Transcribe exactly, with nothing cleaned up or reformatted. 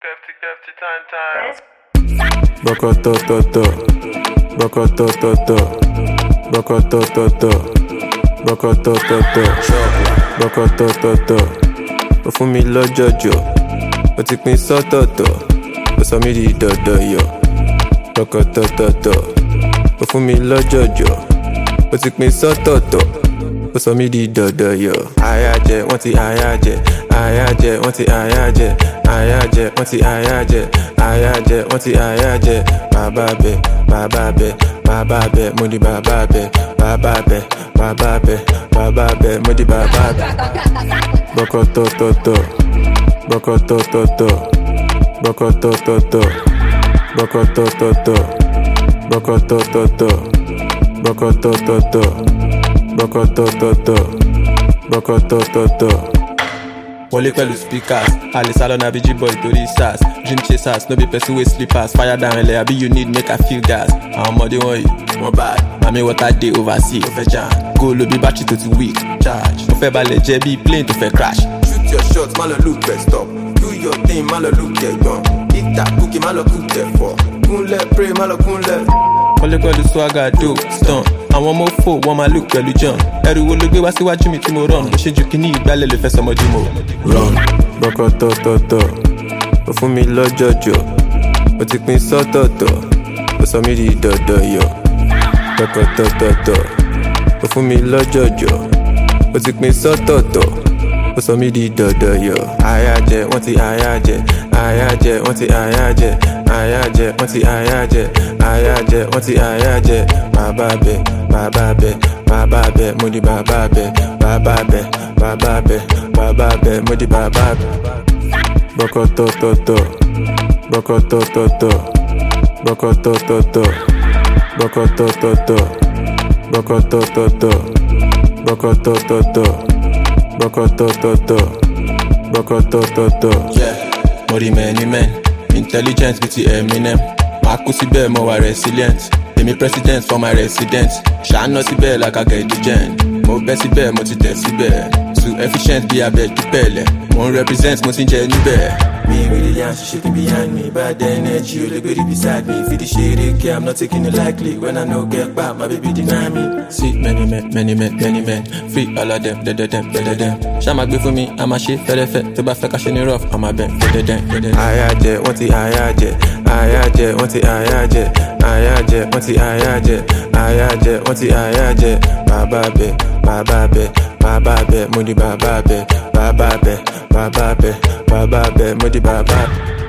Kefty, kefty, time, time. Boko to to to, boko to to to, boko to to to, boko to to to, boko to to to. Ó fún mi lọ́jọ́jọ́, ó ti pín sọ́tọ̀ọ̀tọ̀, ó sọ mí di dọ̀dọ̀yọ̀. Boko to to to, ó fún mi lọ́jọ́jọ́, ó ti pín sọ́tọ̀ọ̀tọ̀, ó sọ mí di dọ̀dọ̀yọ̀. Àyà jẹ, wọ́n ti àyà jẹ, àyà jẹ, wọ́n ti àyà jẹ, àyà jẹ, wọ́n ti àyà jẹ, àyà jẹ, wọ́n ti àyà jẹ. Bàbá bẹ, bàbá bẹ, bàbá bẹ, mo di bàbá bẹ, bàbá bẹ, bàbá bẹ, bàbá bẹ, mo di bàbá bẹ. Boko to to to, boko to to to, boko to to to, boko to to to, boko to to to, boko to to to, boko to to to, boko to to to. Wọlé pẹ̀lú speakers, Ali Salon abiji boy torí sars. Dream chasers, no be person wey sleepers. Fire down ẹlẹ́ àbí you need make I feel gas. Àwọn ọmọdé wọ̀nyí, wọ́n bad. Mami water dey oversee, ó fẹ́ jam. Góòlù bí battery tó ti weak, charge. Ó fẹ́ balẹ̀ jẹ́ bí plane tó fẹ́ crash. Shoot your shot, má lọ look best stop. Do your thing, má lọ look ẹ̀gbọ́n. Eat that cookie, má lọ cook ẹ̀fọ́. Kúnlẹ̀ pray, má lọ kúnlẹ̀. Wọlé pẹ̀lú swagger do stun. Àwọn ọmọ òfò wọ́n máa look pẹ̀lú John. Ẹrù wo ló gbé wá síwájú mi tí mo run? Mo ṣe ju kíní ìgbálẹ̀ lè fẹ́ sọmọdé mo run. Boko to to to, ó fún mi lọ́jọ́jọ́, ó ti pín sọ́tọ̀ọ̀tọ̀, ó sọ mí di dọ̀dọ̀yọ̀. Boko to to to, ó fún mi lọ́jọ́jọ́, ó ti pín sọ́tọ̀ọ̀tọ̀, ó sọ mí di dọ̀dọ̀yọ̀. Àyà jẹ, wọ́n ti àyà jẹ, àyà jẹ, wọ́n ti àyà jẹ, àyà jẹ, wọ́n ti àyà jẹ, àyà jẹ, wọ́n ti àyà jẹ. Bàbá bẹ, bàbá bẹ, bàbá bẹ, mo di bàbá bẹ, bàbá bẹ, bàbá bẹ, bàbá bẹ, mo di bàbá bẹ. Boko to to to, boko to to to, boko to to to, boko to to to, boko to to to, boko to to to, boko to to to, boko to to to. Yeah, mo rí many men, intelligence bí ti Eminem. Màá kú síbẹ̀ mo wà resilient. Èmi president for my residence. Ṣàánú síbẹ̀ like I get the gen. Mo bẹ́ síbẹ̀ mo ti tẹ̀ síbẹ̀. Too efficient bí abẹ́ dúpẹ́lẹ̀. Mo ń represent mo ti ń jẹ níbẹ̀. Me really yan she shaking behind me. Bad energy o lè gbèrè beside me. Fi di ṣeré kí I'm not taking it lightly. When I no get back my baby deny me. See many men many men many men. Free all of them dẹ́dẹ́dẹ́m dẹ́dẹ́dẹ́m. Ṣá máa gbé fún mi a máa ṣe fẹ́rẹ́fẹ́. Tó bá fẹ́ ká ṣe ní rough a máa bẹ̀ dẹ́dẹ́dẹ́m dẹ́dẹ́dẹ́m. Àyà jẹ wọ́n ti àyà jẹ, àyà jẹ wọ́n ti àyà jẹ, àyà jẹ wọ́n ti àyà jẹ, àyà jẹ wọ́n ti àyà jẹ. Bàbá bẹ, bàbá bẹ, bàbá bẹ, mo di bàbá bẹ, bàbá bẹ, bàbá bẹ, bàbá bẹ, mo di bàbá bẹ.